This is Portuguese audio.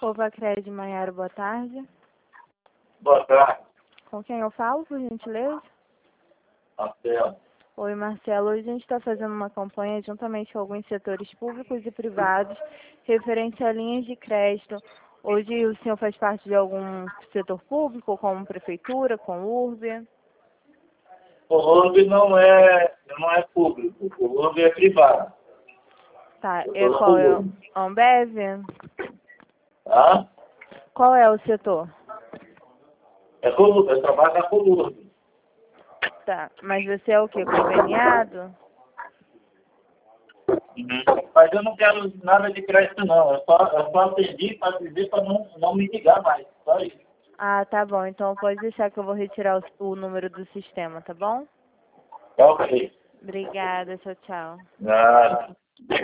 Ovacred Maiara, boa tarde. Boa tarde, Com quem eu falo, por gentileza? Marcelo. Oi, Marcelo. Hoje a gente está fazendo uma campanha juntamente com alguns setores públicos e privados referente a linhas de crédito. Hoje o senhor faz parte de algum setor público, como prefeitura, com URB? O URB não é público, o URB é privado. Tá, Eu tô qual é? no URB. Ambev? Tá? Qual é o setor? É COLURB, eu trabalho na COLURB. Tá, mas você é o quê? Conveniado? Mas eu não quero nada de crédito não, eu só atendi para dizer para não me ligar mais, só isso. Ah, tá bom. Então pode deixar que eu vou retirar o número do sistema, tá bom? Tá ok. Obrigada, tchau, tchau. Nada.